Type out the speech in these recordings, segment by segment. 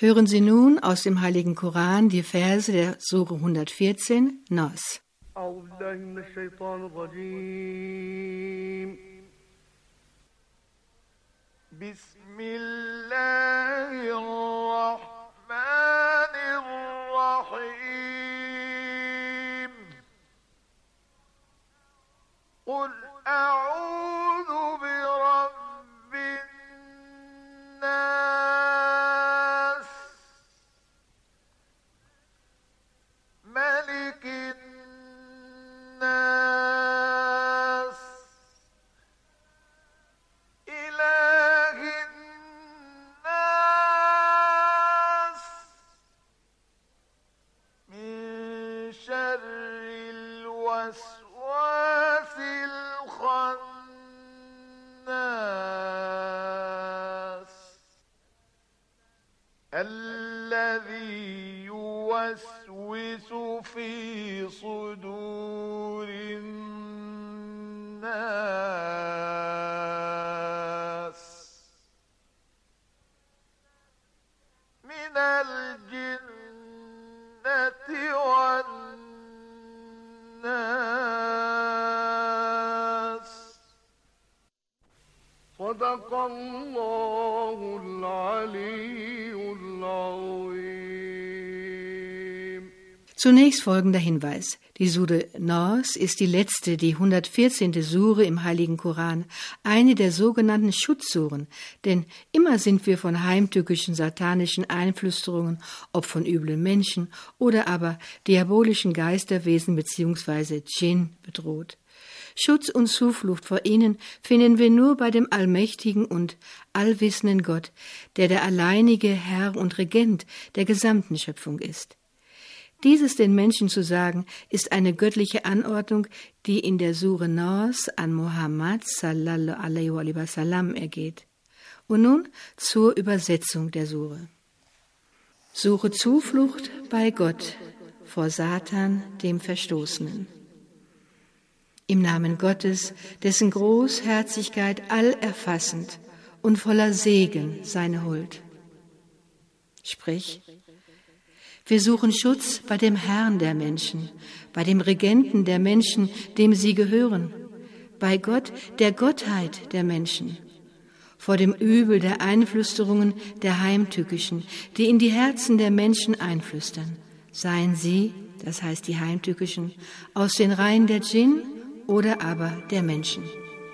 Hören Sie nun aus dem Heiligen Koran die Verse der Sure 114, Nas. Bismillahirrahmanirrahim. Qul a'udhu bi rabbin nas, malikin nas, ilahin nas, min sharril waswasil khannas, الذي يوسوس في صدور الناس من الجنة والناس. صدق الله العلي العظيم. Zunächst folgender Hinweis. Die Sure Nas ist die letzte, die 114. Sure im Heiligen Koran, eine der sogenannten Schutzsuren, denn immer sind wir von heimtückischen satanischen Einflüsterungen, ob von üblen Menschen oder aber diabolischen Geisterwesen bzw. Dschinn bedroht. Schutz und Zuflucht vor ihnen finden wir nur bei dem allmächtigen und allwissenden Gott, der alleinige Herr und Regent der gesamten Schöpfung ist. Dieses den Menschen zu sagen, ist eine göttliche Anordnung, die in der Sure Nas an Muhammad sallallahu alaihi wa sallam ergeht. Und nun zur Übersetzung der Sure. Suche Zuflucht bei Gott vor Satan, dem Verstoßenen. Im Namen Gottes, dessen Großherzigkeit allerfassend und voller Segen seine Huld. Sprich, wir suchen Schutz bei dem Herrn der Menschen, bei dem Regenten der Menschen, dem sie gehören, bei Gott, der Gottheit der Menschen, vor dem Übel der Einflüsterungen der Heimtückischen, die in die Herzen der Menschen einflüstern, seien sie, das heißt die Heimtückischen, aus den Reihen der Dschinn oder aber der Menschen.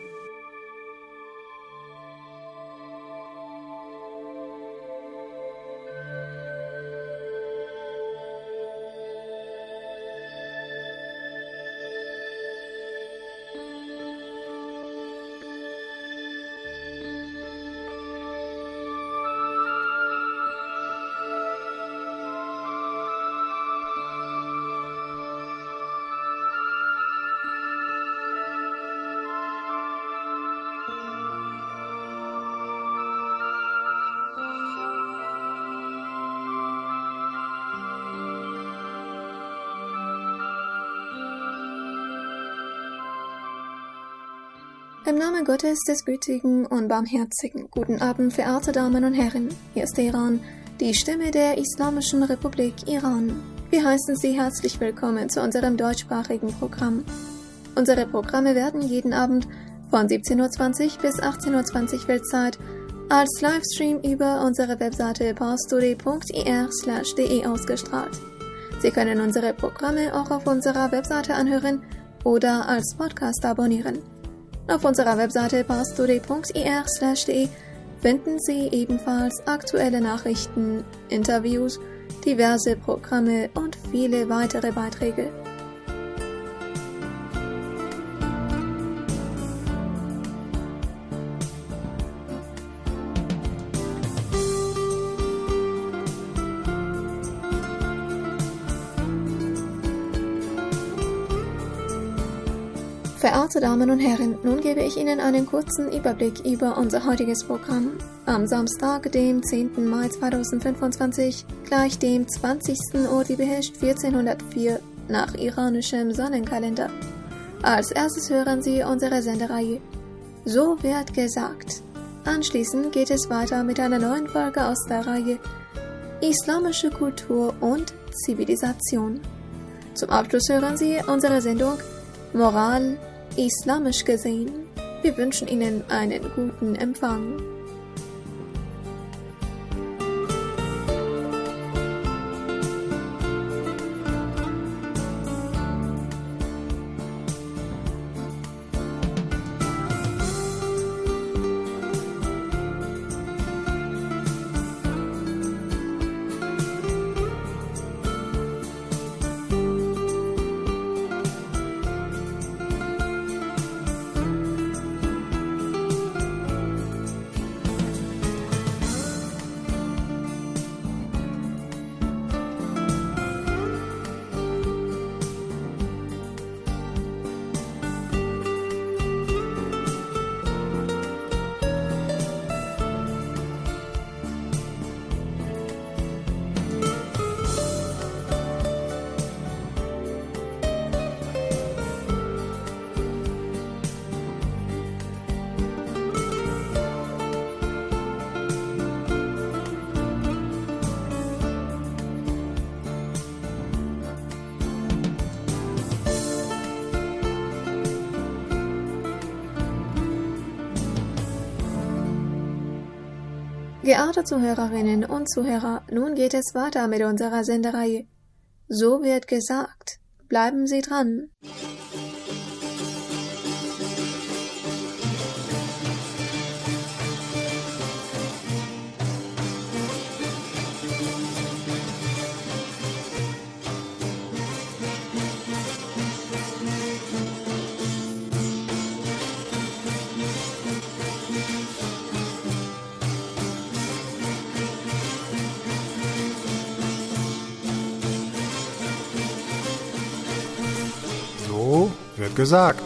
Im Namen Gottes, des Gütigen und Barmherzigen. Guten Abend, verehrte Damen und Herren. Hier ist Iran, die Stimme der Islamischen Republik Iran. Wir heißen Sie herzlich willkommen zu unserem deutschsprachigen Programm. Unsere Programme werden jeden Abend von 17:20 bis 18:20 Weltzeit als Livestream über unsere Webseite parstory.ir/de ausgestrahlt. Sie können unsere Programme auch auf unserer Webseite anhören oder als Podcast abonnieren. Auf unserer Webseite parstory.ir/de finden Sie ebenfalls aktuelle Nachrichten, Interviews, diverse Programme und viele weitere Beiträge. Verehrte Damen und Herren, nun gebe ich Ihnen einen kurzen Überblick über unser heutiges Programm. Am Samstag, dem 10. Mai 2025, gleich dem 20. Urdibehesht 1404 nach iranischem Sonnenkalender. Als erstes hören Sie unsere Sendereihe So wird gesagt. Anschließend geht es weiter mit einer neuen Folge aus der Reihe islamische Kultur und Zivilisation. Zum Abschluss hören Sie unsere Sendung Moral islamisch gesehen. Wir wünschen Ihnen einen guten Empfang. Geehrte Zuhörerinnen und Zuhörer, nun geht es weiter mit unserer Sendereihe. So wird gesagt. Bleiben Sie dran. So wird gesagt.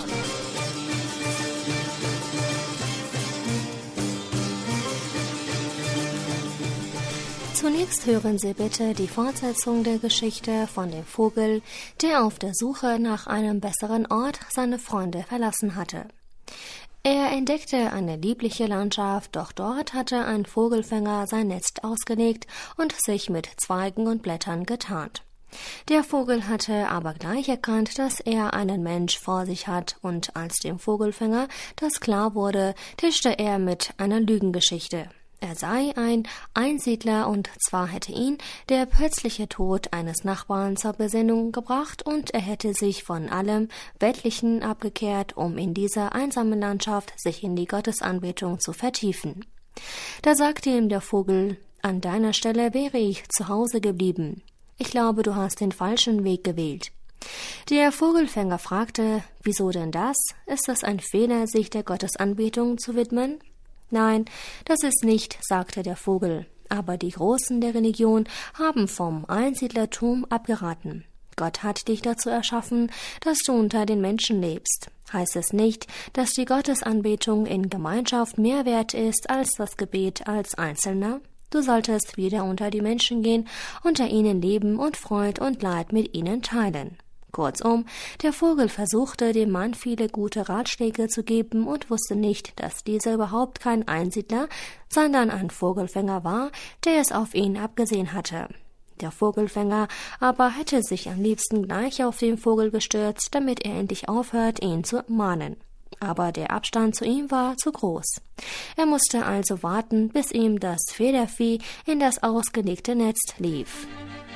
Zunächst hören Sie bitte die Fortsetzung der Geschichte von dem Vogel, der auf der Suche nach einem besseren Ort seine Freunde verlassen hatte. Er entdeckte eine liebliche Landschaft, doch dort hatte ein Vogelfänger sein Netz ausgelegt und sich mit Zweigen und Blättern getarnt. Der Vogel hatte aber gleich erkannt, dass er einen Mensch vor sich hat, und als dem Vogelfänger das klar wurde, tischte er mit einer Lügengeschichte. Er sei ein Einsiedler, und zwar hätte ihn der plötzliche Tod eines Nachbarn zur Besinnung gebracht und er hätte sich von allem Weltlichen abgekehrt, um in dieser einsamen Landschaft sich in die Gottesanbetung zu vertiefen. Da sagte ihm der Vogel: An deiner Stelle wäre ich zu Hause geblieben. Ich glaube, du hast den falschen Weg gewählt. Der Vogelfänger fragte: Wieso denn das? Ist das ein Fehler, sich der Gottesanbetung zu widmen? Nein, das ist nicht, sagte der Vogel. Aber die Großen der Religion haben vom Einsiedlertum abgeraten. Gott hat dich dazu erschaffen, dass du unter den Menschen lebst. Heißt es nicht, dass die Gottesanbetung in Gemeinschaft mehr wert ist als das Gebet als Einzelner? Du solltest wieder unter die Menschen gehen, unter ihnen leben und Freud und Leid mit ihnen teilen. Kurzum, der Vogel versuchte, dem Mann viele gute Ratschläge zu geben und wusste nicht, dass dieser überhaupt kein Einsiedler, sondern ein Vogelfänger war, der es auf ihn abgesehen hatte. Der Vogelfänger aber hätte sich am liebsten gleich auf den Vogel gestürzt, damit er endlich aufhört, ihn zu mahnen. Aber der Abstand zu ihm war zu groß. Er musste also warten, bis ihm das Federvieh in das ausgelegte Netz lief.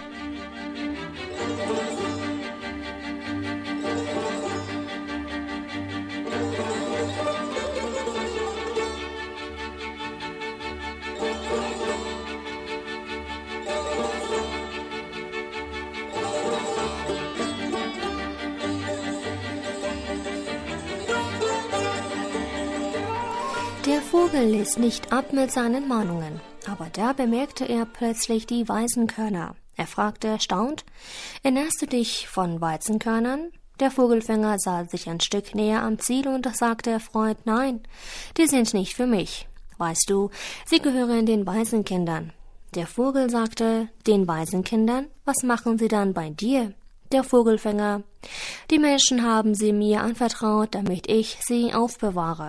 Der Vogel ließ nicht ab mit seinen Mahnungen, aber da bemerkte er plötzlich die Weizenkörner. Er fragte erstaunt: Ernährst du dich von Weizenkörnern? Der Vogelfänger sah sich ein Stück näher am Ziel und sagte erfreut: Nein, die sind nicht für mich. Weißt du, sie gehören den Waisenkindern. Der Vogel sagte: Den Waisenkindern? Was machen sie dann bei dir? Der Vogelfänger: Die Menschen haben sie mir anvertraut, damit ich sie aufbewahre.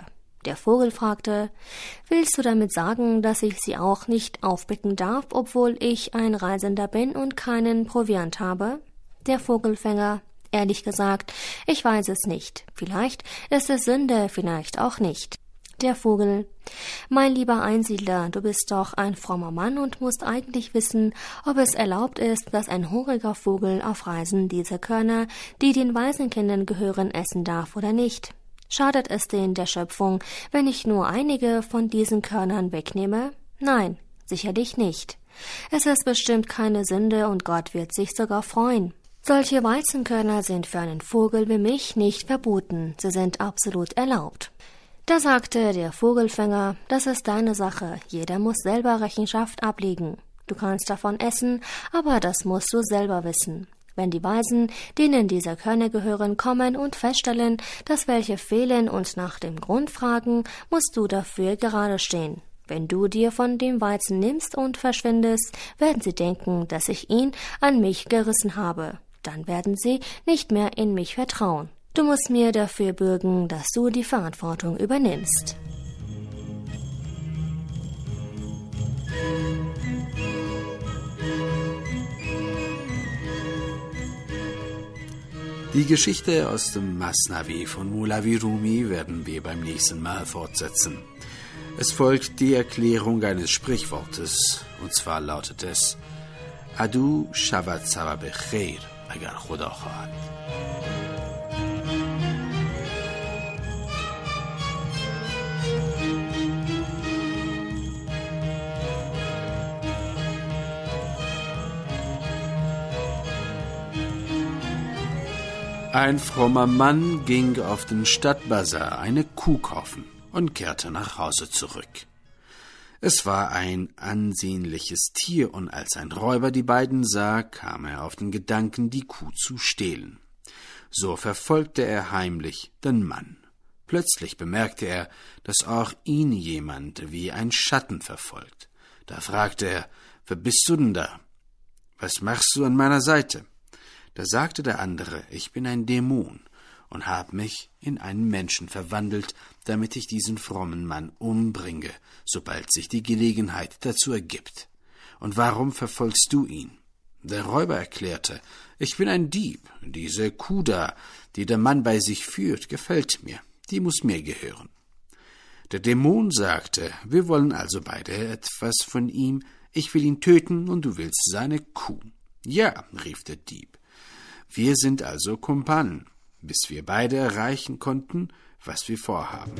Der Vogel fragte: »Willst du damit sagen, dass ich sie auch nicht aufpicken darf, obwohl ich ein Reisender bin und keinen Proviant habe?« Der Vogelfänger: »Ehrlich gesagt, ich weiß es nicht. Vielleicht ist es Sünde, vielleicht auch nicht.« Der Vogel: »Mein lieber Einsiedler, du bist doch ein frommer Mann und musst eigentlich wissen, ob es erlaubt ist, dass ein hungriger Vogel auf Reisen diese Körner, die den Waisenkindern gehören, essen darf oder nicht. Schadet es denn der Schöpfung, wenn ich nur einige von diesen Körnern wegnehme? Nein, sicherlich nicht. Es ist bestimmt keine Sünde und Gott wird sich sogar freuen. Solche Weizenkörner sind für einen Vogel wie mich nicht verboten, sie sind absolut erlaubt.« Da sagte der Vogelfänger: »Das ist deine Sache, jeder muss selber Rechenschaft ablegen. Du kannst davon essen, aber das musst du selber wissen. Wenn die Weisen, denen diese Körner gehören, kommen und feststellen, dass welche fehlen und nach dem Grund fragen, musst du dafür gerade stehen. Wenn du dir von dem Weizen nimmst und verschwindest, werden sie denken, dass ich ihn an mich gerissen habe. Dann werden sie nicht mehr in mich vertrauen. Du musst mir dafür bürgen, dass du die Verantwortung übernimmst.« Die Geschichte aus dem Masnavi von Molavi Rumi werden wir beim nächsten Mal fortsetzen. Es folgt die Erklärung eines Sprichwortes, und zwar lautet es: Adu Shabbat Sabah Becheir, agar Khuda khahad. Ein frommer Mann ging auf den Stadtbazar eine Kuh kaufen und kehrte nach Hause zurück. Es war ein ansehnliches Tier, und als ein Räuber die beiden sah, kam er auf den Gedanken, die Kuh zu stehlen. So verfolgte er heimlich den Mann. Plötzlich bemerkte er, dass auch ihn jemand wie ein Schatten verfolgt. Da fragte er: »Wer bist du denn da? Was machst du an meiner Seite?« Da sagte der andere: »Ich bin ein Dämon und habe mich in einen Menschen verwandelt, damit ich diesen frommen Mann umbringe, sobald sich die Gelegenheit dazu ergibt. Und warum verfolgst du ihn?« Der Räuber erklärte: »Ich bin ein Dieb. Diese Kuh da, die der Mann bei sich führt, gefällt mir. Die muss mir gehören.« Der Dämon sagte: »Wir wollen also beide etwas von ihm. Ich will ihn töten und du willst seine Kuh.« »Ja«, rief der Dieb, »wir sind also Kumpanen, bis wir beide erreichen konnten, was wir vorhaben.«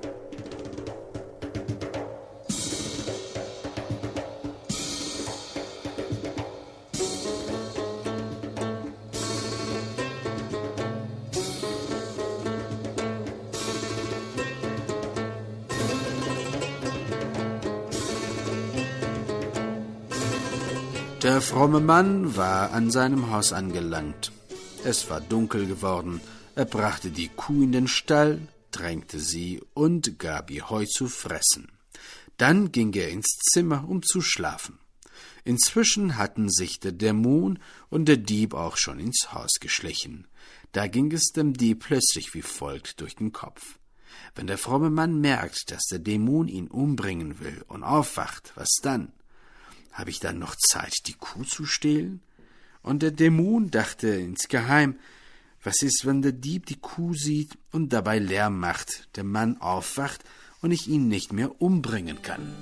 Der fromme Mann war an seinem Haus angelangt. Es war dunkel geworden. Er brachte die Kuh in den Stall, tränkte sie und gab ihr Heu zu fressen. Dann ging er ins Zimmer, um zu schlafen. Inzwischen hatten sich der Dämon und der Dieb auch schon ins Haus geschlichen. Da ging es dem Dieb plötzlich wie folgt durch den Kopf: Wenn der fromme Mann merkt, dass der Dämon ihn umbringen will und aufwacht, was dann? Habe ich dann noch Zeit, die Kuh zu stehlen? Und der Dämon dachte insgeheim: Was ist, wenn der Dieb die Kuh sieht und dabei Lärm macht, der Mann aufwacht und ich ihn nicht mehr umbringen kann?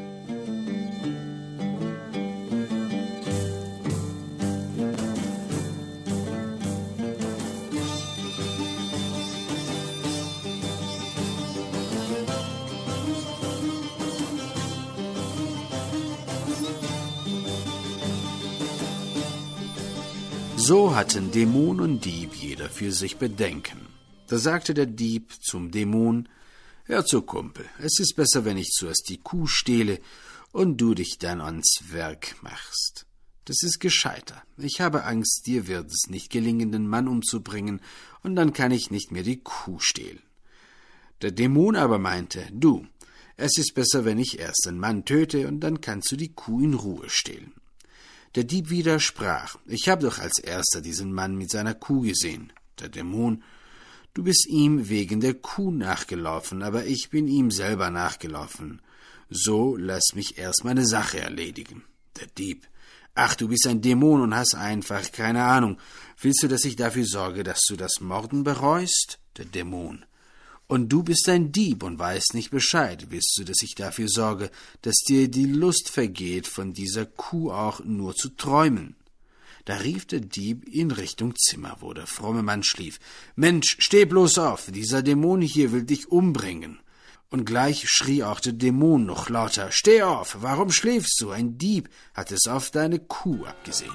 So hatten Dämon und Dieb jeder für sich Bedenken. Da sagte der Dieb zum Dämon: Hör zu, Kumpel, es ist besser, wenn ich zuerst die Kuh stehle und du dich dann ans Werk machst. Das ist gescheiter. Ich habe Angst, dir wird es nicht gelingen, den Mann umzubringen, und dann kann ich nicht mehr die Kuh stehlen. Der Dämon aber meinte: Du, es ist besser, wenn ich erst den Mann töte, und dann kannst du die Kuh in Ruhe stehlen. Der Dieb widersprach: Ich habe doch als erster diesen Mann mit seiner Kuh gesehen. Der Dämon: Du bist ihm wegen der Kuh nachgelaufen, aber ich bin ihm selber nachgelaufen. So lass mich erst meine Sache erledigen. Der Dieb. Ach, du bist ein Dämon und hast einfach keine Ahnung. Willst du, dass ich dafür sorge, dass du das Morden bereust? Der Dämon. Und du bist ein Dieb und weißt nicht Bescheid. Willst du, dass ich dafür sorge, dass dir die Lust vergeht, von dieser Kuh auch nur zu träumen? Da rief der Dieb in Richtung Zimmer, wo der fromme Mann schlief. Mensch, steh bloß auf, dieser Dämon hier will dich umbringen. Und gleich schrie auch der Dämon noch lauter. Steh auf, warum schläfst du? Ein Dieb hat es auf deine Kuh abgesehen.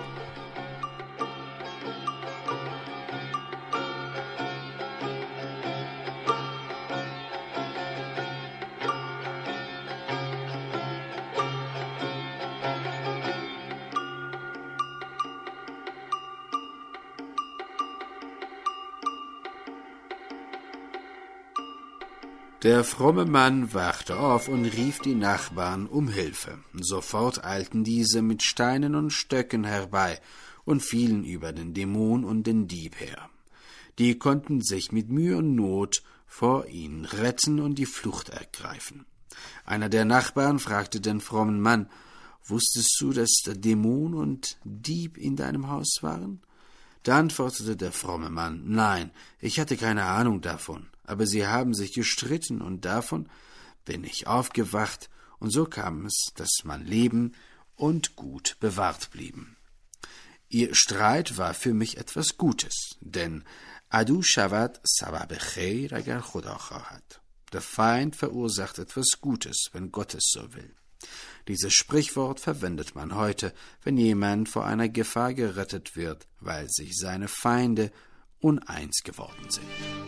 Der fromme Mann wachte auf und rief die Nachbarn um Hilfe. Sofort eilten diese mit Steinen und Stöcken herbei und fielen über den Dämon und den Dieb her. Die konnten sich mit Mühe und Not vor ihnen retten und die Flucht ergreifen. Einer der Nachbarn fragte den frommen Mann, »Wusstest du, dass der Dämon und Dieb in deinem Haus waren?« Da antwortete der fromme Mann, »Nein, ich hatte keine Ahnung davon. Aber sie haben sich gestritten, und davon bin ich aufgewacht, und so kam es, dass mein Leben und Gut bewahrt blieben. Ihr Streit war für mich etwas Gutes, denn Adu Shavad Sabab Khair agar Khuda khahat. Der Feind verursacht etwas Gutes, wenn Gott es so will. Dieses Sprichwort verwendet man heute, wenn jemand vor einer Gefahr gerettet wird, weil sich seine Feinde uneins geworden sind.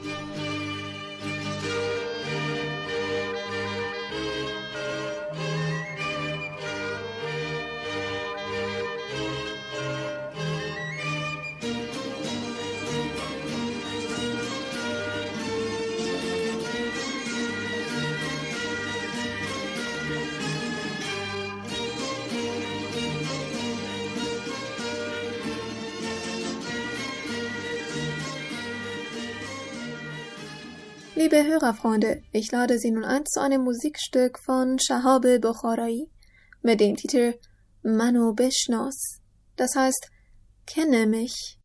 Liebe Hörerfreunde, ich lade Sie nun ein zu einem Musikstück von Shahab Bukhari mit dem Titel Mano Beshnos, das heißt, kenne mich.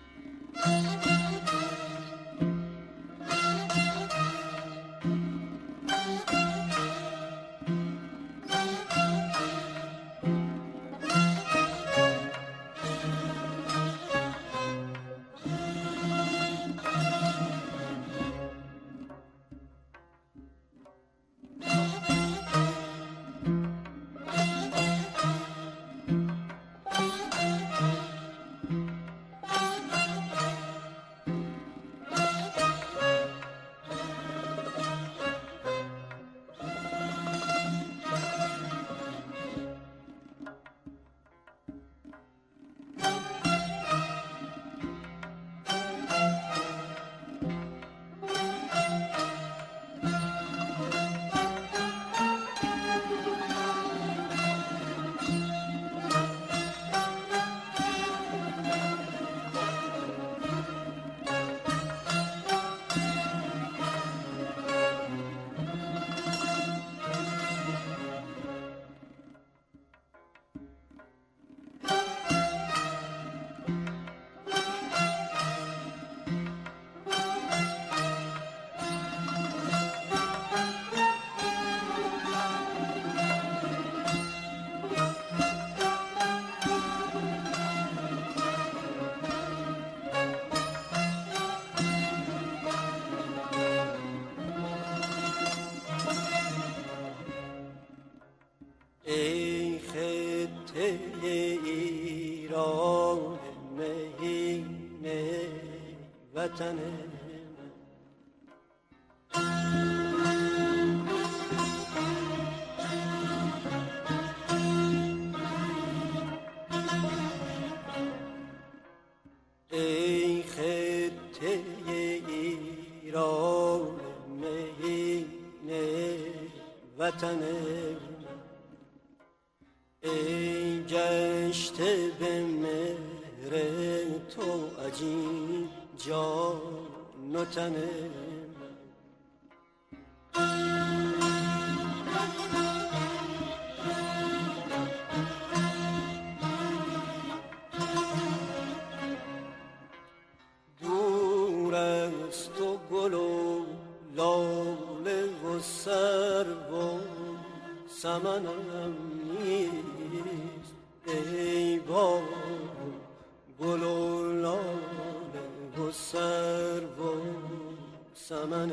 ای خطه ایران مهین وطن ای خطه ایران مهین وطن ای گشته به مهر تو عجین این جان و تن دور است و گل و لاله و سرو و سمنم نیست ای بابا گل و لاله و سرو و سمن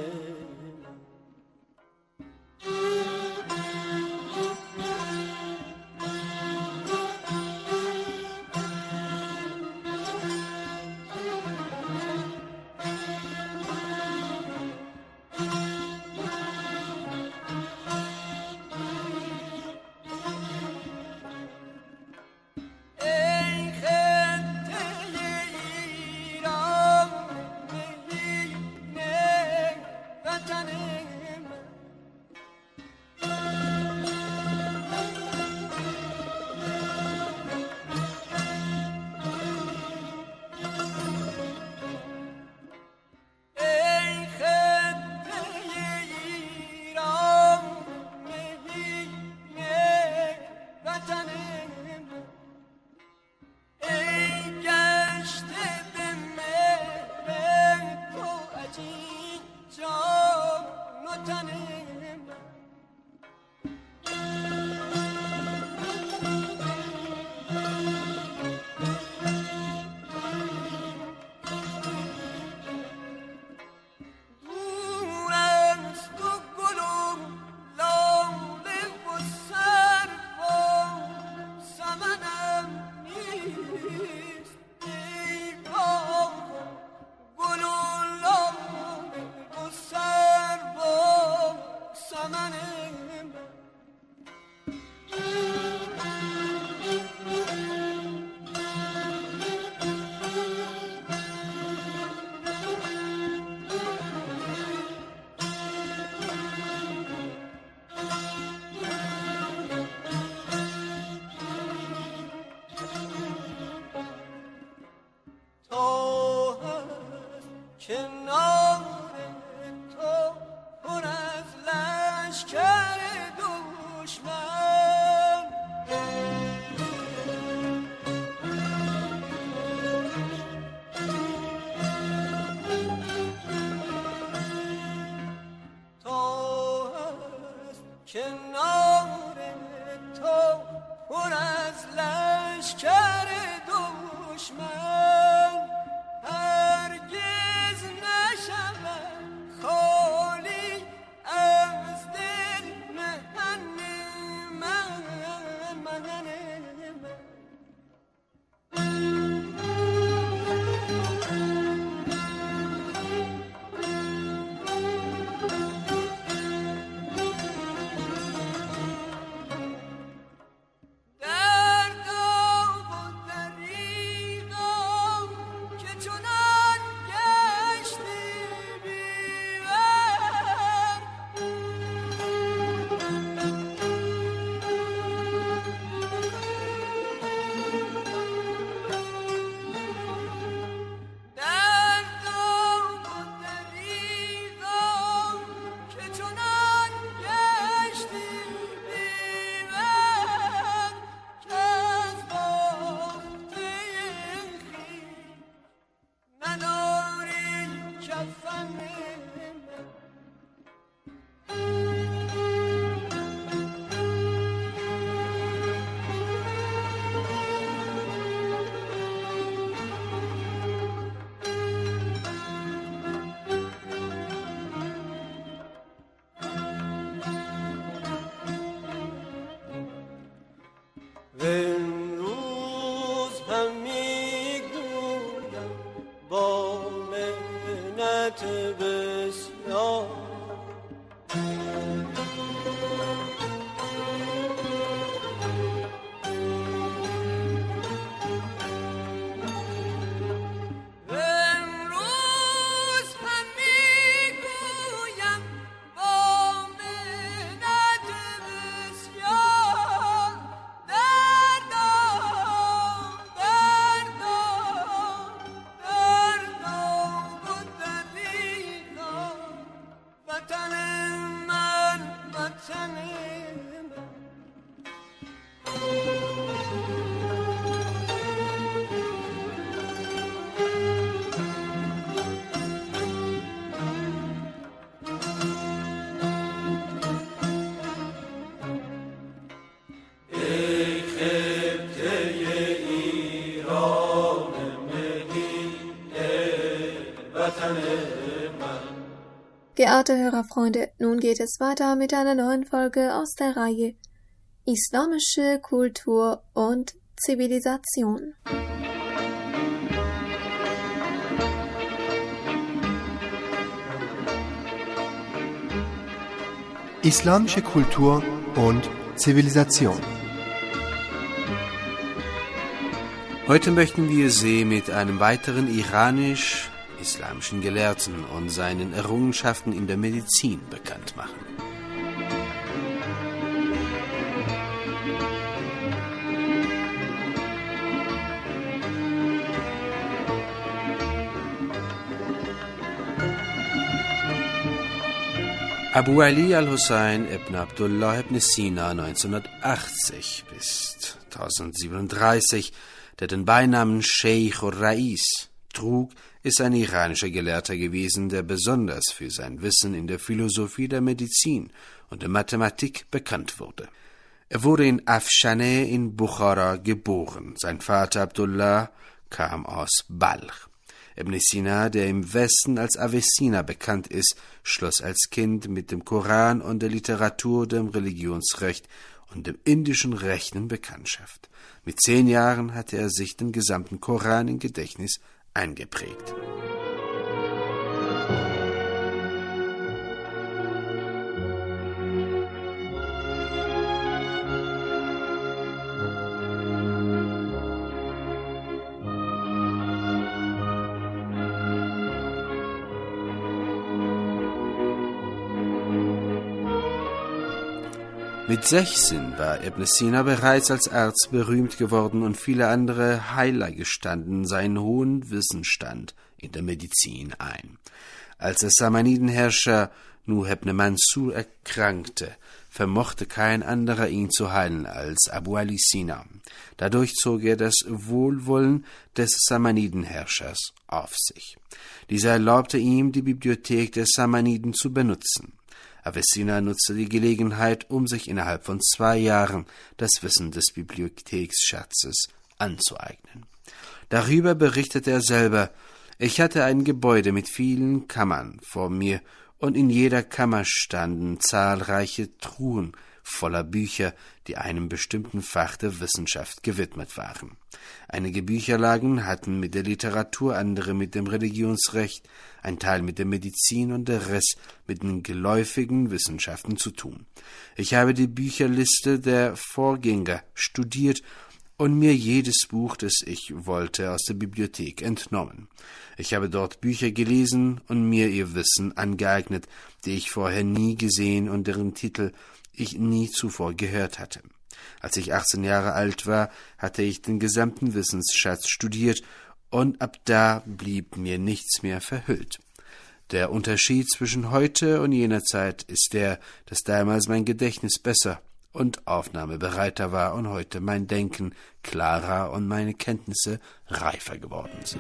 Geehrte Hörerfreunde, nun geht es weiter mit einer neuen Folge aus der Reihe Islamische Kultur und Zivilisation. Islamische Kultur und Zivilisation. Heute möchten wir Sie mit einem weiteren iranisch-islamischen Gelehrten und seinen Errungenschaften in der Medizin bekannt machen. Abu Ali al-Hussein ibn Abdullah ibn Sina 1980 bis 1037, der den Beinamen Sheikh al-Rais trug, ist ein iranischer Gelehrter gewesen, der besonders für sein Wissen in der Philosophie der Medizin und der Mathematik bekannt wurde. Er wurde in Afshaneh in Bukhara geboren. Sein Vater Abdullah kam aus Balch. Ibn Sina, der im Westen als Avicenna bekannt ist, schloss als Kind mit dem Koran und der Literatur, dem Religionsrecht und dem indischen Rechnen Bekanntschaft. Mit 10 Jahren hatte er sich den gesamten Koran im Gedächtnis eingeprägt. Mit 16 war Ibn Sina bereits als Arzt berühmt geworden und viele andere Heiler gestanden seinen hohen Wissensstand in der Medizin ein. Als der Samanidenherrscher Nuh ibn Mansur erkrankte, vermochte kein anderer ihn zu heilen als Abu Ali Sina. Dadurch zog er das Wohlwollen des Samanidenherrschers auf sich. Dieser erlaubte ihm, die Bibliothek der Samaniden zu benutzen. Avicenna nutzte die Gelegenheit, um sich innerhalb von 2 Jahren das Wissen des Bibliotheksschatzes anzueignen. Darüber berichtete er selber: Ich hatte ein Gebäude mit vielen Kammern vor mir, und in jeder Kammer standen zahlreiche Truhen voller Bücher, die einem bestimmten Fach der Wissenschaft gewidmet waren. Einige Bücherlagen hatten mit der Literatur, andere mit dem Religionsrecht, ein Teil mit der Medizin und der Rest mit den geläufigen Wissenschaften zu tun. Ich habe die Bücherliste der Vorgänger studiert und mir jedes Buch, das ich wollte, aus der Bibliothek entnommen. Ich habe dort Bücher gelesen und mir ihr Wissen angeeignet, die ich vorher nie gesehen und deren Titel ich nie zuvor gehört hatte. Als ich 18 Jahre alt war, hatte ich den gesamten Wissensschatz studiert, und ab da blieb mir nichts mehr verhüllt. Der Unterschied zwischen heute und jener Zeit ist der, dass damals mein Gedächtnis besser und aufnahmebereiter war und heute mein Denken klarer und meine Kenntnisse reifer geworden sind.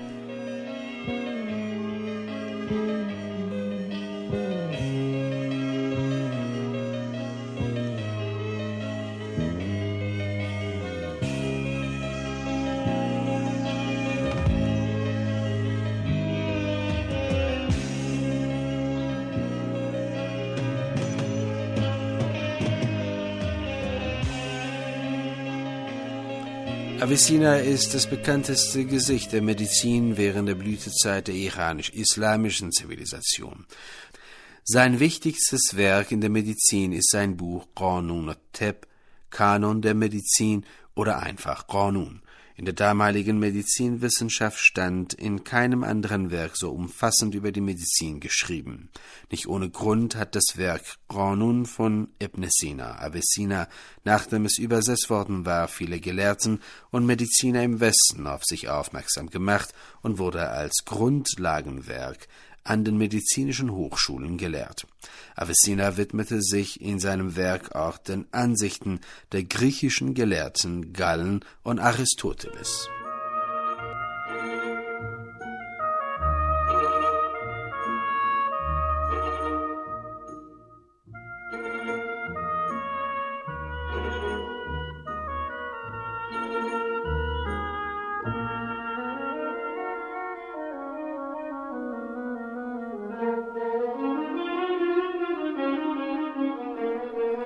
Avicenna ist das bekannteste Gesicht der Medizin während der Blütezeit der iranisch-islamischen Zivilisation. Sein wichtigstes Werk in der Medizin ist sein Buch Qanun al-Tibb, Kanon der Medizin oder einfach Qanun. In der damaligen Medizinwissenschaft stand in keinem anderen Werk so umfassend über die Medizin geschrieben. Nicht ohne Grund hat das Werk Qanun von Ibn Sina, Avicenna, nachdem es übersetzt worden war, viele Gelehrten und Mediziner im Westen auf sich aufmerksam gemacht und wurde als Grundlagenwerk an den medizinischen Hochschulen gelehrt. Avicenna widmete sich in seinem Werk auch den Ansichten der griechischen Gelehrten Galen und Aristoteles.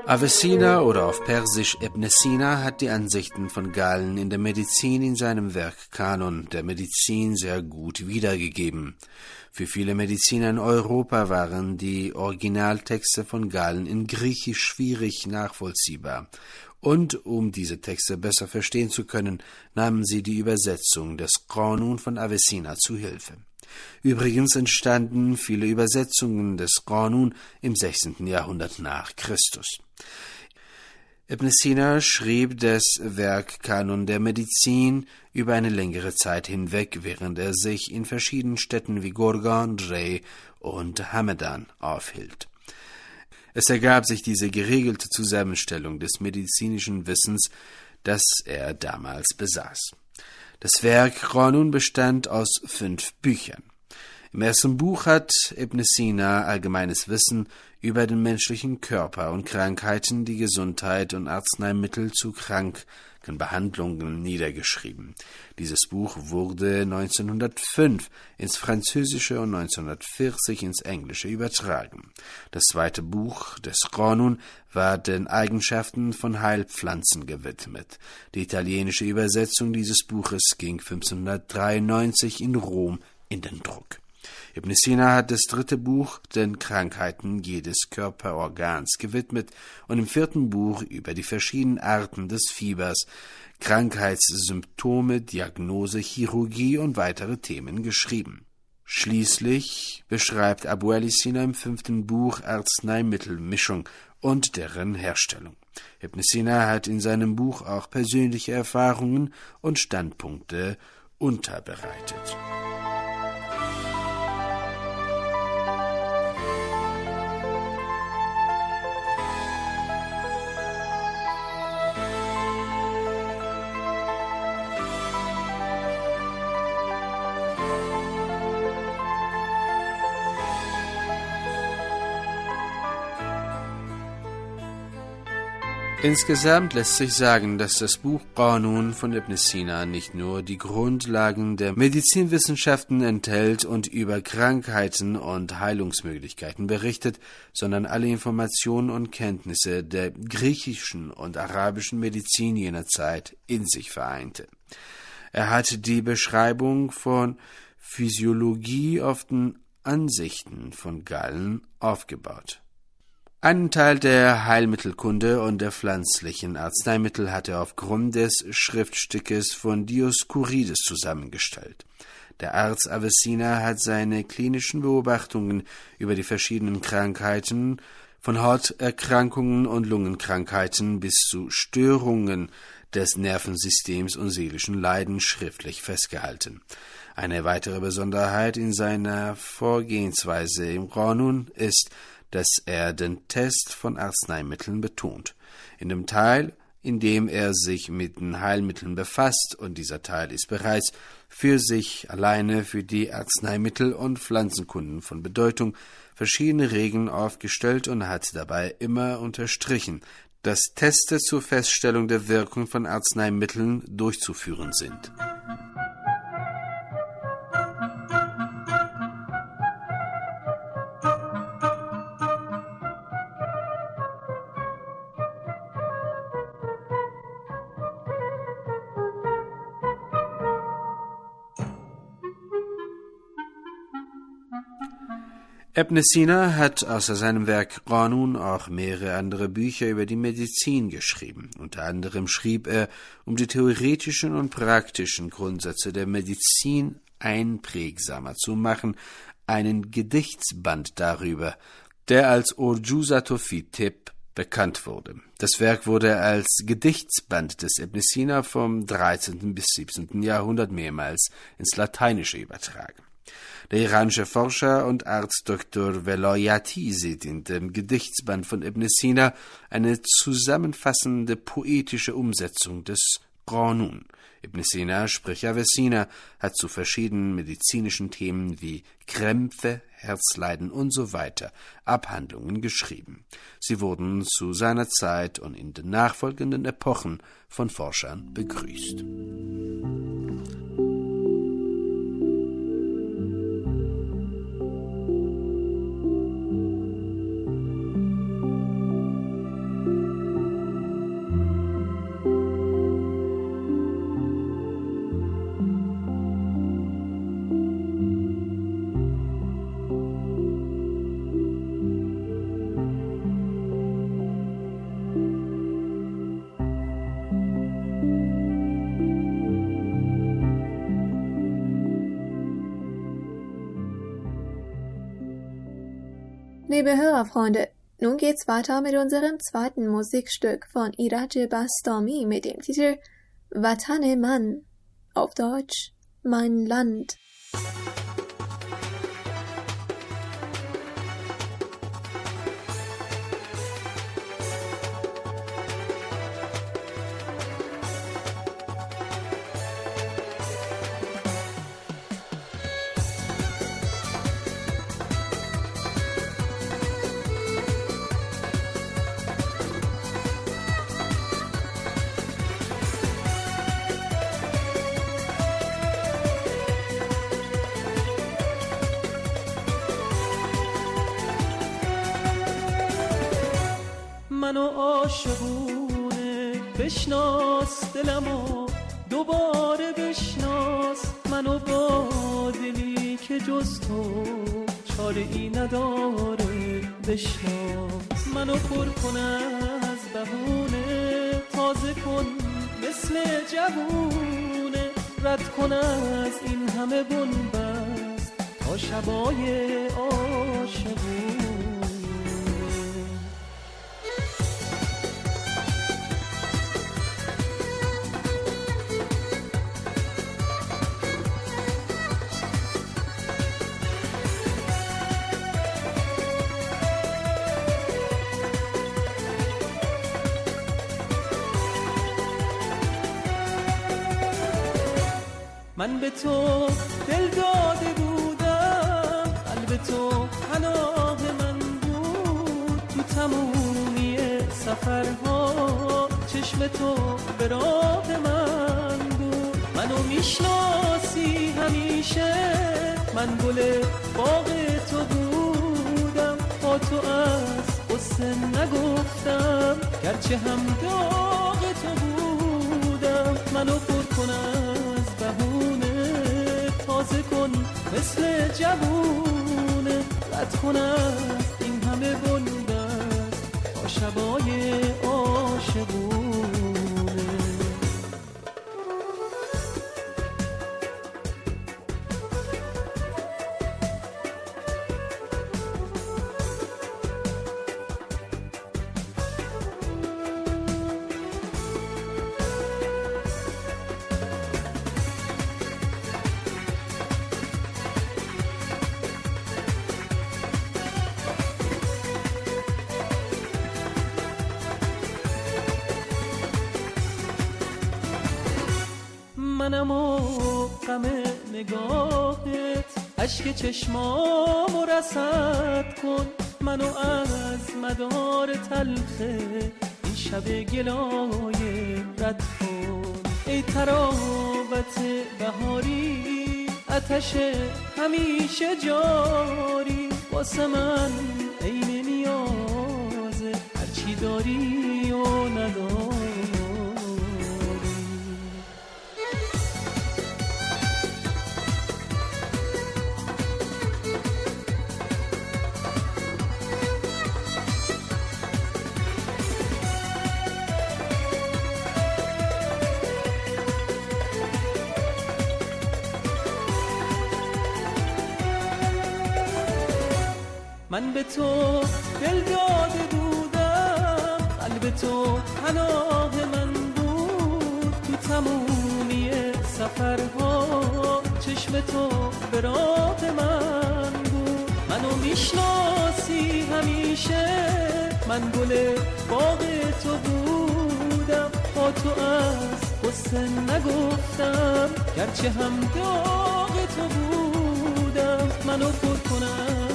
Avicenna oder auf Persisch Ibn Sina hat die Ansichten von Galen in der Medizin in seinem Werk Kanon der Medizin sehr gut wiedergegeben. Für viele Mediziner in Europa waren die Originaltexte von Galen in Griechisch schwierig nachvollziehbar. Und um diese Texte besser verstehen zu können, nahmen sie die Übersetzung des Kanon von Avicenna zu Hilfe. Übrigens entstanden viele Übersetzungen des Kanon im 6. Jahrhundert nach Christus. Ibn Sina schrieb das Werk Kanon der Medizin über eine längere Zeit hinweg, während er sich in verschiedenen Städten wie Gorgan, Rey und Hamadan aufhielt. Es ergab sich diese geregelte Zusammenstellung des medizinischen Wissens, das er damals besaß. Das Werk Kanon bestand aus 5 Büchern. Im ersten Buch hat Ibn Sina allgemeines Wissen über den menschlichen Körper und Krankheiten, die Gesundheit und Arzneimittel zu Krankenbehandlungen niedergeschrieben. Dieses Buch wurde 1905 ins Französische und 1940 ins Englische übertragen. Das zweite Buch des Kanon war den Eigenschaften von Heilpflanzen gewidmet. Die italienische Übersetzung dieses Buches ging 1593 in Rom in den Druck. Ibn Sina hat das dritte Buch den Krankheiten jedes Körperorgans gewidmet und im 4. Buch über die verschiedenen Arten des Fiebers, Krankheitssymptome, Diagnose, Chirurgie und weitere Themen geschrieben. Schließlich beschreibt Abu al-Sina im 5. Buch Arzneimittelmischung und deren Herstellung. Ibn Sina hat in seinem Buch auch persönliche Erfahrungen und Standpunkte unterbereitet. Insgesamt lässt sich sagen, dass das Buch Kanon von Ibn Sina nicht nur die Grundlagen der Medizinwissenschaften enthält und über Krankheiten und Heilungsmöglichkeiten berichtet, sondern alle Informationen und Kenntnisse der griechischen und arabischen Medizin jener Zeit in sich vereinte. Er hat die Beschreibung von Physiologie auf den Ansichten von Galen aufgebaut. Einen Teil der Heilmittelkunde und der pflanzlichen Arzneimittel hat er aufgrund des Schriftstückes von Dioskurides zusammengestellt. Der Arzt Avicenna hat seine klinischen Beobachtungen über die verschiedenen Krankheiten, von Hauterkrankungen und Lungenkrankheiten bis zu Störungen des Nervensystems und seelischen Leiden schriftlich festgehalten. Eine weitere Besonderheit in seiner Vorgehensweise im Kanon ist, dass er den Test von Arzneimitteln betont. In dem Teil, in dem er sich mit den Heilmitteln befasst, und dieser Teil ist bereits für sich alleine für die Arzneimittel und Pflanzenkunden von Bedeutung, verschiedene Regeln aufgestellt und hat dabei immer unterstrichen, dass Teste zur Feststellung der Wirkung von Arzneimitteln durchzuführen sind. Ibn Sina hat außer seinem Werk Kanon auch mehrere andere Bücher über die Medizin geschrieben. Unter anderem schrieb er, um die theoretischen und praktischen Grundsätze der Medizin einprägsamer zu machen, einen Gedichtsband darüber, der als Urjuzato fi Tibb bekannt wurde. Das Werk wurde als Gedichtsband des Ibn Sina vom 13. bis 17. Jahrhundert mehrmals ins Lateinische übertragen. Der iranische Forscher und Arzt Dr. Velayati sieht in dem Gedichtsband von Ibn Sina eine zusammenfassende poetische Umsetzung des Kanon. Ibn Sina, sprich Avicenna, hat zu verschiedenen medizinischen Themen wie Krämpfe, Herzleiden usw. Abhandlungen geschrieben. Sie wurden zu seiner Zeit und in den nachfolgenden Epochen von Forschern begrüßt. Liebe Hörerfreunde, nun geht's weiter mit unserem zweiten Musikstück von Iraj Bastami mit dem Titel Vatane Man, auf Deutsch Mein Land. منو عاشقونه بشناس دلمو دوباره بشناس منو با دلی که جز تو چاره ای نداره بشناس منو پر کن از بهونه تازه کن مثل جوونه رد کن از این همه بنبست تا شبای عاشقونه من به تو دل داده بودم قلب تو پناه من بود تو تمومی سفرها چشم تو به راه من بود منو میشناسی همیشه من گل باغ تو بودم با تو از قصه نگفتم گرچه هم داغ تو بودم منو پر کنم تازه کن مثل جوونه رد کن از این همه بنبست تا شبای عاشقونه منم و غم نگاهت اشک چشمامو رسد کن منو از مدار تلخه این شب گلای رد کن ای تراوت بهاری آتش همیشه جاری واسه من عین نیازه هرچی داری و نداری من به تو دل داده بودم قلب تو پناه من بود تو تمومی سفرها چشم تو به راه من بود منو میشناسی همیشه من گل باغ تو بودم با تو از قصه نگفتم گرچه هم داغ تو بودم منو پر کنم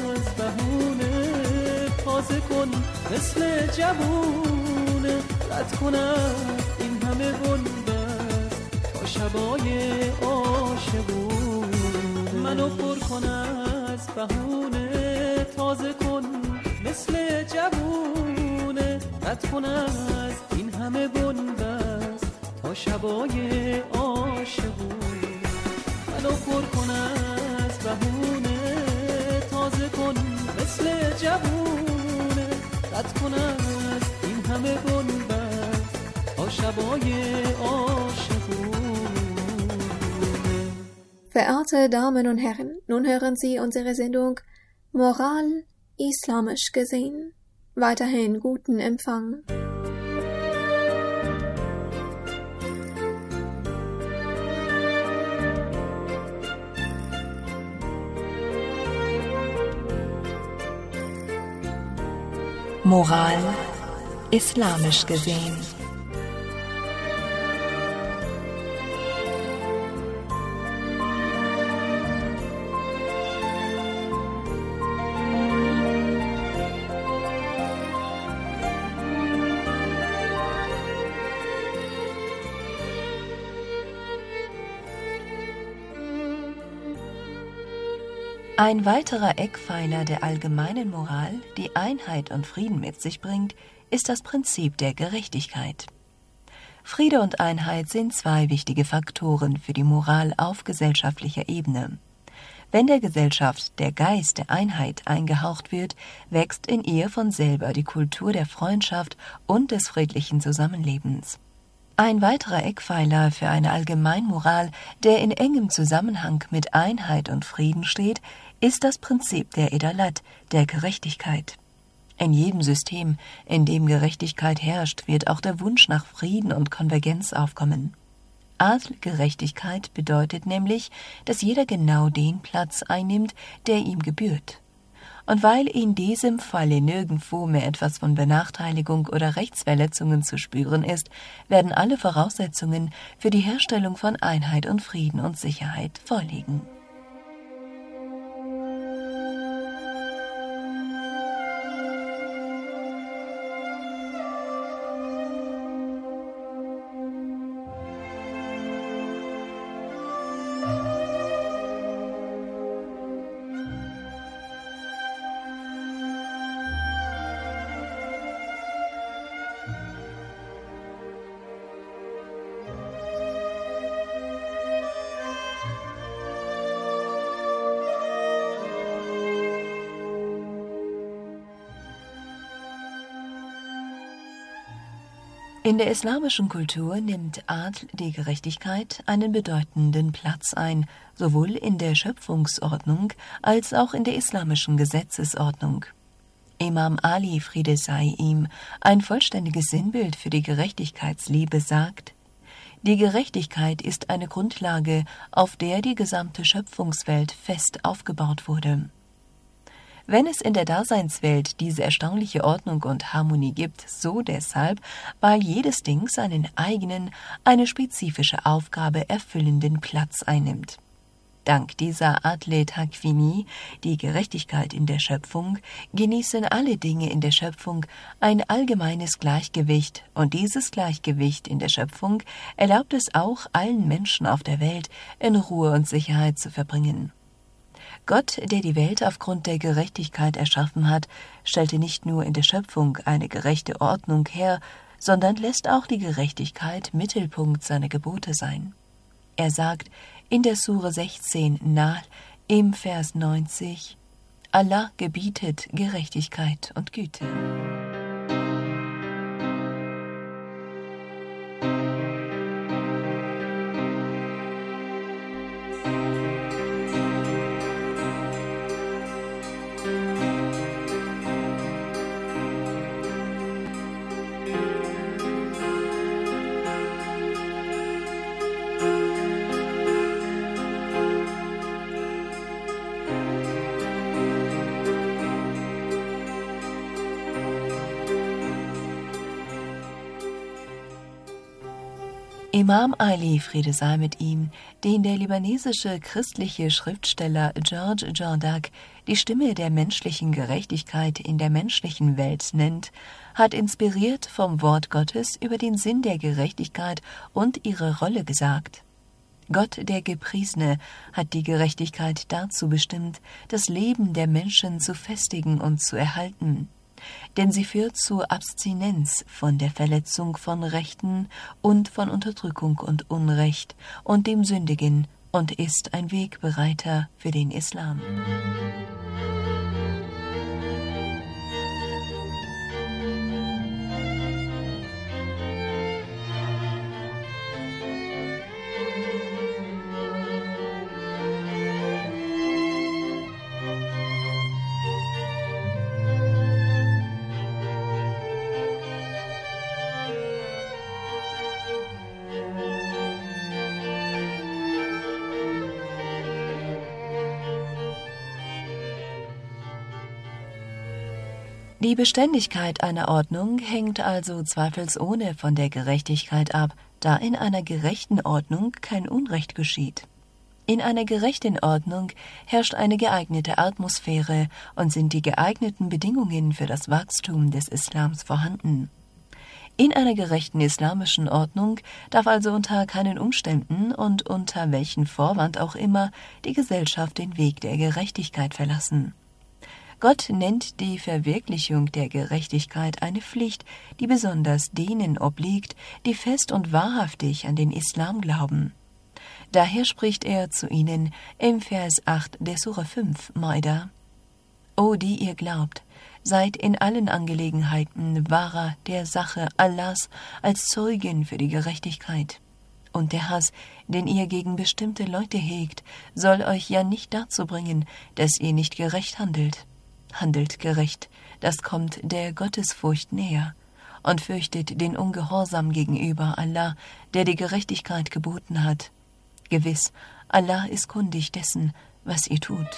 تازه کن مثل جوونه رد کن این همه بنبست تا شبای عاشقونه منو پر کن از بهونه تازه کن مثل جوونه رد کن از این همه بنبست تا شبای عاشقونه منو پر کن از بهونه تازه کن مثل جوونه رد کن از این همه بنبست تا شبای عاشقونه. Verehrte Damen und Herren, nun hören Sie unsere Sendung Moral islamisch gesehen. Weiterhin guten Empfang. Moral islamisch gesehen. Ein weiterer Eckpfeiler der allgemeinen Moral, die Einheit und Frieden mit sich bringt, ist das Prinzip der Gerechtigkeit. Friede und Einheit sind zwei wichtige Faktoren für die Moral auf gesellschaftlicher Ebene. Wenn der Gesellschaft der Geist der Einheit eingehaucht wird, wächst in ihr von selber die Kultur der Freundschaft und des friedlichen Zusammenlebens. Ein weiterer Eckpfeiler für eine Allgemeinmoral, der in engem Zusammenhang mit Einheit und Frieden steht, ist das Prinzip der Edalat, der Gerechtigkeit. In jedem System, in dem Gerechtigkeit herrscht, wird auch der Wunsch nach Frieden und Konvergenz aufkommen. Adl-Gerechtigkeit bedeutet nämlich, dass jeder genau den Platz einnimmt, der ihm gebührt. Und weil in diesem Falle nirgendwo mehr etwas von Benachteiligung oder Rechtsverletzungen zu spüren ist, werden alle Voraussetzungen für die Herstellung von Einheit und Frieden und Sicherheit vorliegen. In der islamischen Kultur nimmt Adl, die Gerechtigkeit, einen bedeutenden Platz ein, sowohl in der Schöpfungsordnung als auch in der islamischen Gesetzesordnung. Imam Ali, Friede sei ihm, ein vollständiges Sinnbild für die Gerechtigkeitsliebe, sagt: Die Gerechtigkeit ist eine Grundlage, auf der die gesamte Schöpfungswelt fest aufgebaut wurde. Wenn es in der Daseinswelt diese erstaunliche Ordnung und Harmonie gibt, so deshalb, weil jedes Ding seinen eigenen, eine spezifische Aufgabe erfüllenden Platz einnimmt. Dank dieser Adl Takwini, die Gerechtigkeit in der Schöpfung, genießen alle Dinge in der Schöpfung ein allgemeines Gleichgewicht, und dieses Gleichgewicht in der Schöpfung erlaubt es auch allen Menschen auf der Welt, in Ruhe und Sicherheit zu verbringen. Gott, der die Welt aufgrund der Gerechtigkeit erschaffen hat, stellte nicht nur in der Schöpfung eine gerechte Ordnung her, sondern lässt auch die Gerechtigkeit Mittelpunkt seiner Gebote sein. Er sagt in der Sure 16 Nahl im Vers 90: Allah gebietet Gerechtigkeit und Güte. Imam Ali, Friede sei mit ihm, den der libanesische christliche Schriftsteller George Jordak die Stimme der menschlichen Gerechtigkeit in der menschlichen Welt nennt, hat inspiriert vom Wort Gottes über den Sinn der Gerechtigkeit und ihre Rolle gesagt: Gott, der Gepriesene, hat die Gerechtigkeit dazu bestimmt, das Leben der Menschen zu festigen und zu erhalten. Denn sie führt zur Abstinenz von der Verletzung von Rechten und von Unterdrückung und Unrecht und dem Sündigen und ist ein Wegbereiter für den Islam. Die Beständigkeit einer Ordnung hängt also zweifelsohne von der Gerechtigkeit ab, da in einer gerechten Ordnung kein Unrecht geschieht. In einer gerechten Ordnung herrscht eine geeignete Atmosphäre und sind die geeigneten Bedingungen für das Wachstum des Islams vorhanden. In einer gerechten islamischen Ordnung darf also unter keinen Umständen und unter welchen Vorwand auch immer die Gesellschaft den Weg der Gerechtigkeit verlassen. Gott nennt die Verwirklichung der Gerechtigkeit eine Pflicht, die besonders denen obliegt, die fest und wahrhaftig an den Islam glauben. Daher spricht er zu ihnen im Vers 8 der Sure 5 Maida: O die ihr glaubt, seid in allen Angelegenheiten wahrer der Sache Allahs als Zeugen für die Gerechtigkeit. Und der Hass, den ihr gegen bestimmte Leute hegt, soll euch ja nicht dazu bringen, dass ihr nicht gerecht handelt. Handelt gerecht, das kommt der Gottesfurcht näher, und fürchtet den Ungehorsam gegenüber Allah, der die Gerechtigkeit geboten hat. Gewiss, Allah ist kundig dessen, was ihr tut.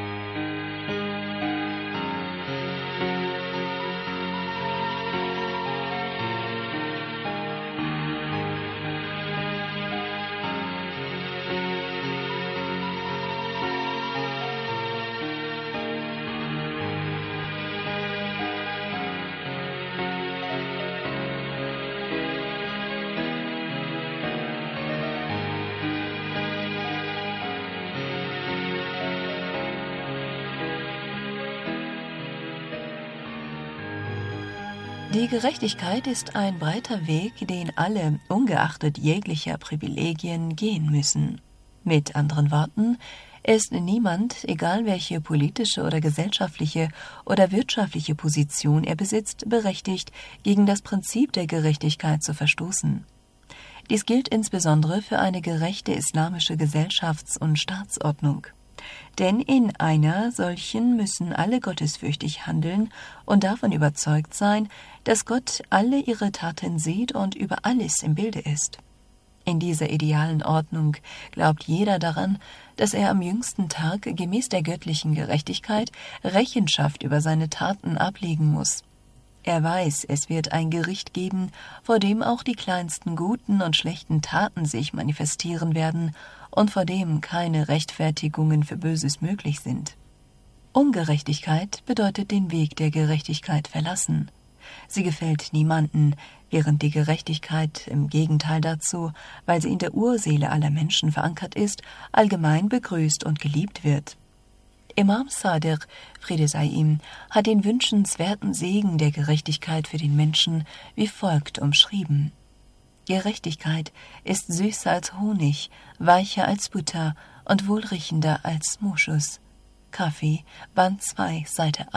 Die Gerechtigkeit ist ein breiter Weg, den alle, ungeachtet jeglicher Privilegien, gehen müssen. Mit anderen Worten, ist niemand, egal welche politische oder gesellschaftliche oder wirtschaftliche Position er besitzt, berechtigt, gegen das Prinzip der Gerechtigkeit zu verstoßen. Dies gilt insbesondere für eine gerechte islamische Gesellschafts- und Staatsordnung. Denn in einer solchen müssen alle gottesfürchtig handeln und davon überzeugt sein, dass Gott alle ihre Taten sieht und über alles im Bilde ist. In dieser idealen Ordnung glaubt jeder daran, dass er am jüngsten Tag gemäß der göttlichen Gerechtigkeit Rechenschaft über seine Taten ablegen muss. Er weiß, es wird ein Gericht geben, vor dem auch die kleinsten guten und schlechten Taten sich manifestieren werden und vor dem keine Rechtfertigungen für Böses möglich sind. Ungerechtigkeit bedeutet den Weg der Gerechtigkeit verlassen. Sie gefällt niemanden, während die Gerechtigkeit im Gegenteil dazu, weil sie in der Urseele aller Menschen verankert ist, allgemein begrüßt und geliebt wird. Imam Sadiq, Friede sei ihm, hat den wünschenswerten Segen der Gerechtigkeit für den Menschen wie folgt umschrieben: Gerechtigkeit ist süßer als Honig, weicher als Butter und wohlriechender als Moschus. Kaffee, Band 2, Seite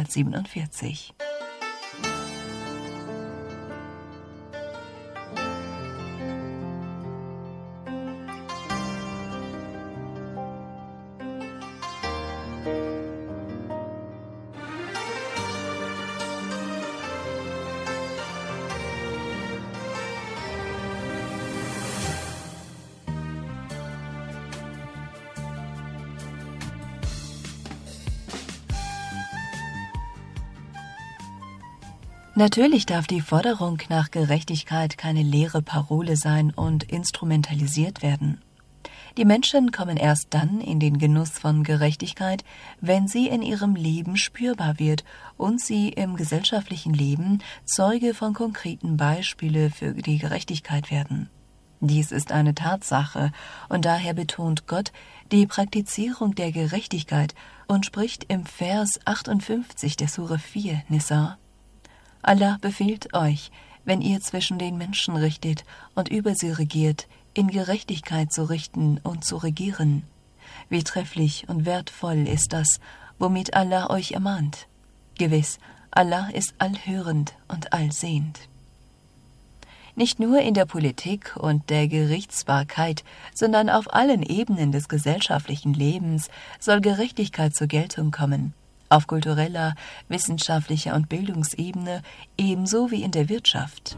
147. Natürlich darf die Forderung nach Gerechtigkeit keine leere Parole sein und instrumentalisiert werden. Die Menschen kommen erst dann in den Genuss von Gerechtigkeit, wenn sie in ihrem Leben spürbar wird und sie im gesellschaftlichen Leben Zeuge von konkreten Beispielen für die Gerechtigkeit werden. Dies ist eine Tatsache und daher betont Gott die Praktizierung der Gerechtigkeit und spricht im Vers 58 der Sure 4 Nisa: Allah befiehlt euch, wenn ihr zwischen den Menschen richtet und über sie regiert, in Gerechtigkeit zu richten und zu regieren. Wie trefflich und wertvoll ist das, womit Allah euch ermahnt. Gewiss, Allah ist allhörend und allsehend. Nicht nur in der Politik und der Gerichtsbarkeit, sondern auf allen Ebenen des gesellschaftlichen Lebens soll Gerechtigkeit zur Geltung kommen. Auf kultureller, wissenschaftlicher und Bildungsebene ebenso wie in der Wirtschaft.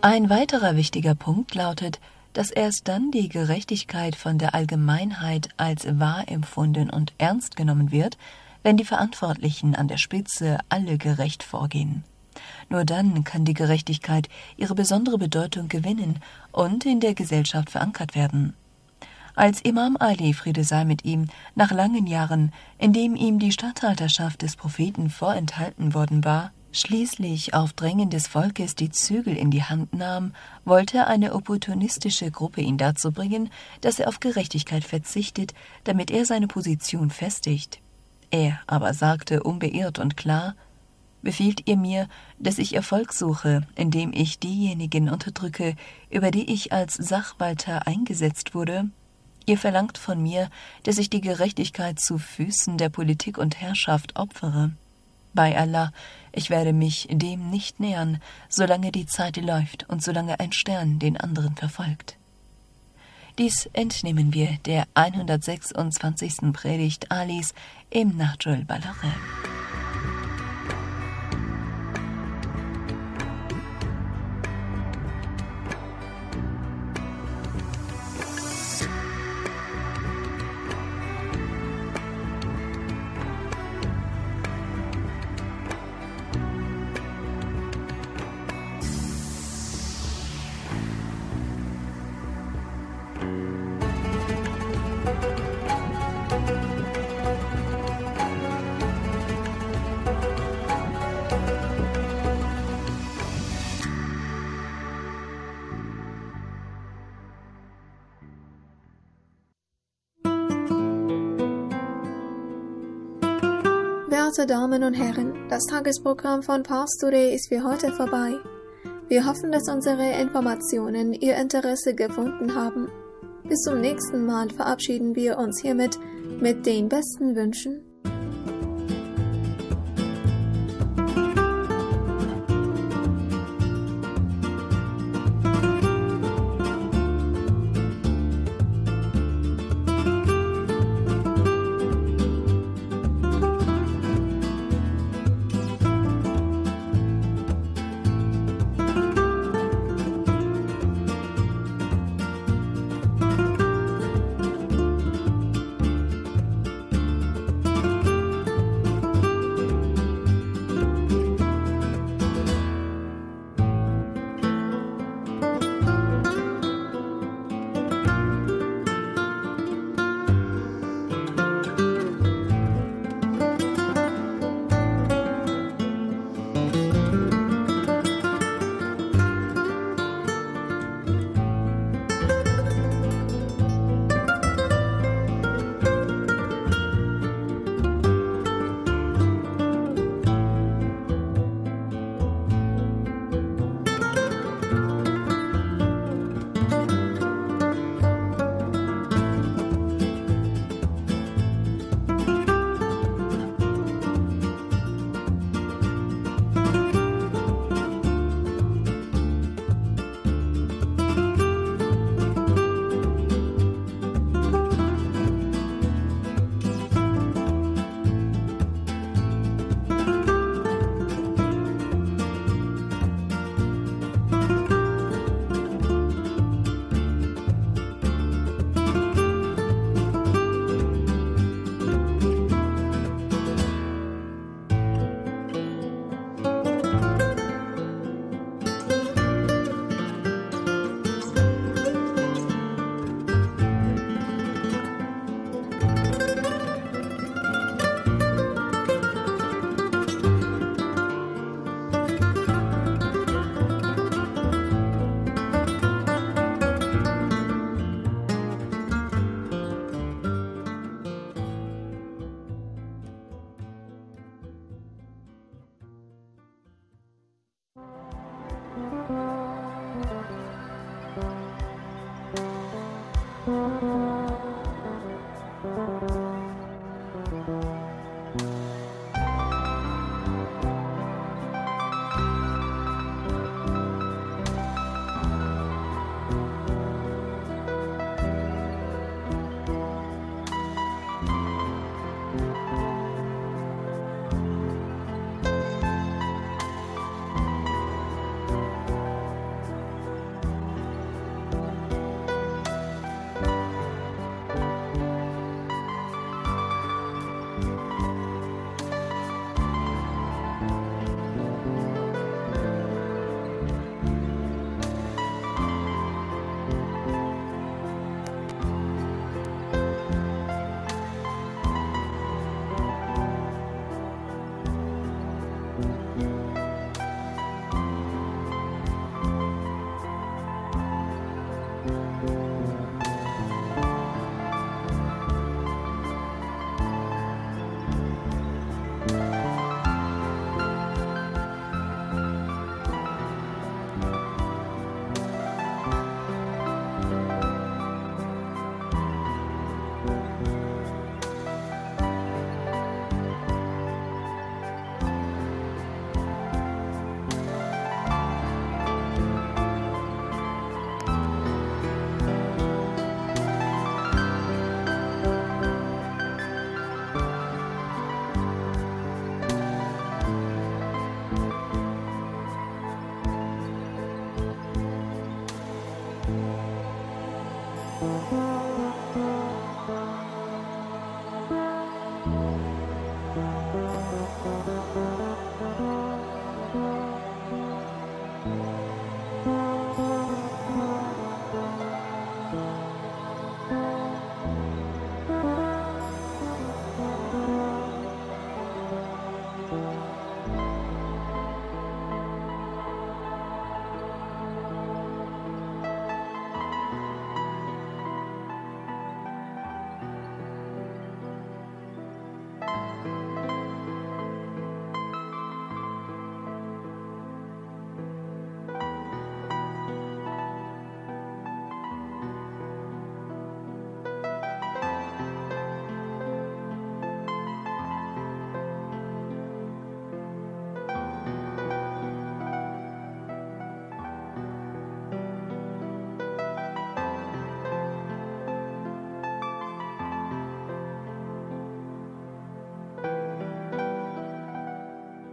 Ein weiterer wichtiger Punkt lautet, dass erst dann die Gerechtigkeit von der Allgemeinheit als wahr empfunden und ernst genommen wird, wenn die Verantwortlichen an der Spitze alle gerecht vorgehen. Nur dann kann die Gerechtigkeit ihre besondere Bedeutung gewinnen und in der Gesellschaft verankert werden. Als Imam Ali, Friede sei mit ihm, nach langen Jahren, in dem ihm die Statthalterschaft des Propheten vorenthalten worden war, schließlich auf Drängen des Volkes die Zügel in die Hand nahm, wollte eine opportunistische Gruppe ihn dazu bringen, dass er auf Gerechtigkeit verzichtet, damit er seine Position festigt. Er aber sagte unbeirrt und klar: Befiehlt ihr mir, dass ich Erfolg suche, indem ich diejenigen unterdrücke, über die ich als Sachwalter eingesetzt wurde? Ihr verlangt von mir, dass ich die Gerechtigkeit zu Füßen der Politik und Herrschaft opfere. Bei Allah, ich werde mich dem nicht nähern, solange die Zeit läuft und solange ein Stern den anderen verfolgt. Dies entnehmen wir der 126. Predigt Alis im Nahj al-Balagha. Werte Damen und Herren, das Tagesprogramm von Pars Today ist für heute vorbei. Wir hoffen, dass unsere Informationen Ihr Interesse gefunden haben. Bis zum nächsten Mal verabschieden wir uns hiermit mit den besten Wünschen.